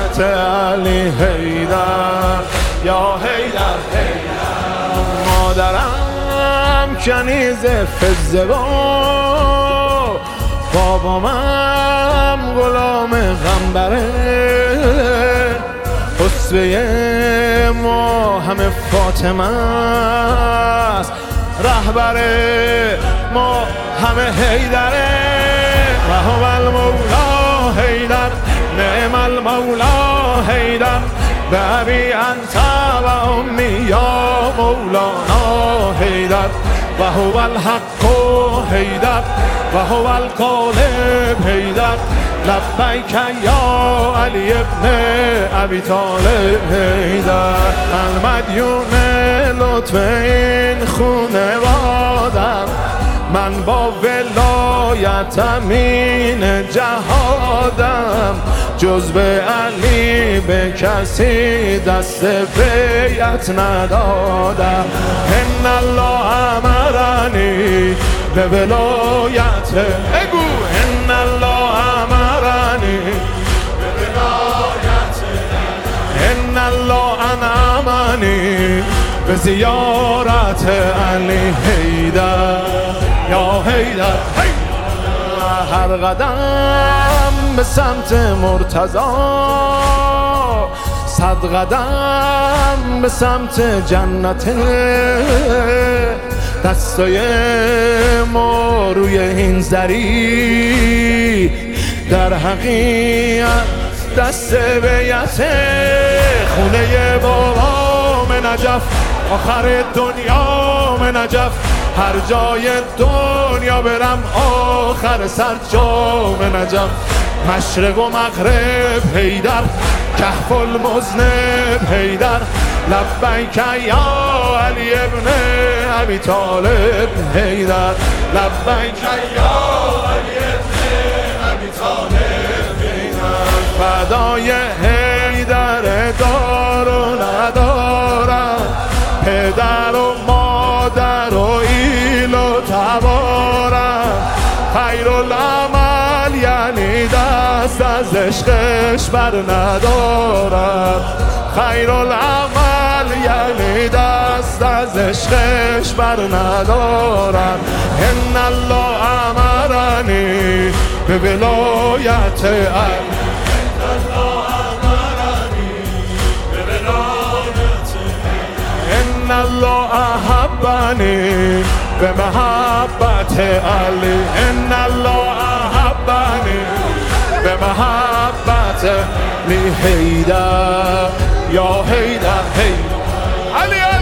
ولایت علی حیدر یا حیدر حیدر. مادرم کنیز فزه و بابامم غلام غنبره، اسوه ما همه فاطمه است، رهبر ما همه حیدره. و هو المولا حیدر نعم المولا حیدر، به ابی انت و امی یا مولانا حیدر. و هو الحق حیدر و هو الغالب حیدر، لبیک یا علی ابن ابی طالب حیدر. المدیون لطف این خونوادم، من با ولایت امین جهادم، جز به علی به کسی دست بیعت ندادم. ان الله امرنی به ولایت، بگو ان الله امرنی به ولایت، ان الله انعمنی به زیارت علی حیدر یا حیدر. هر قدم به سمت مرتضی، 100 قدم به سمت جنت، دستای ما روی این زری، در حقیقت دست بیعت. خونه بابام نجف، آخر دنیا نجف، هر جای دنیا برم آخر سر جام نجف. مشرق و مغرب حیدر، کهف المذنب حیدر، لبیک یا علی ابن ابی طالب حیدر، لبیک یا علی ابن ابی طالب حیدر. فدای حیدر دار و ندارم، پدر و مادر و ایل و تبارم، خیرالعمل یعنی دست از عشقش بر ندارم، خیرالعمل یعنی دست از عشقش بر ندارم. ان الله امرنی به ولایت علی، ان الله احبنی به محبت علی، ان الله احبنی به محبت علی حیدر یا حیدر حیدر علی.